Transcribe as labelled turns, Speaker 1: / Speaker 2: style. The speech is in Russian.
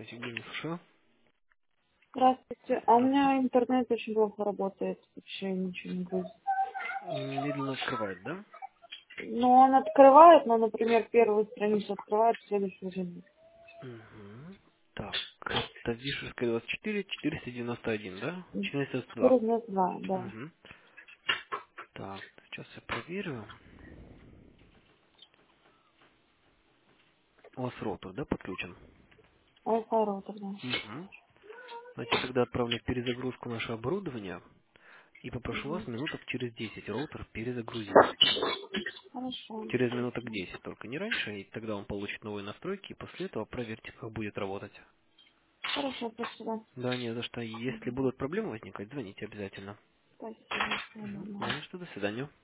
Speaker 1: Евгений, слушаю.
Speaker 2: Здравствуйте. А у меня интернет очень плохо работает. Вообще ничего не будет.
Speaker 1: Медленно открывает, да?
Speaker 2: Ну, он открывает, но, например, первую страницу открывает, следующую уже нет.
Speaker 1: Угу. Так, это Вишерская 24, 491, да? 492.
Speaker 2: 402, да.
Speaker 1: Угу. Так, сейчас я проверю. У вас роутер, да, подключен?
Speaker 2: Wi-Fi роутер, да.
Speaker 1: Угу. Значит, тогда отправлю в перезагрузку наше оборудование и попрошу вас
Speaker 2: Мгм.
Speaker 1: минуток через 10 роутер перезагрузить.
Speaker 2: Хорошо.
Speaker 1: Через минуток 10, только не раньше, и тогда он получит новые настройки, и после этого проверьте, как будет работать.
Speaker 2: Хорошо, спасибо.
Speaker 1: Да, не за что. Если будут проблемы возникать, звоните обязательно.
Speaker 2: Спасибо.
Speaker 1: Мгм.
Speaker 2: Всего
Speaker 1: Не
Speaker 2: доброго.
Speaker 1: за что, до свидания.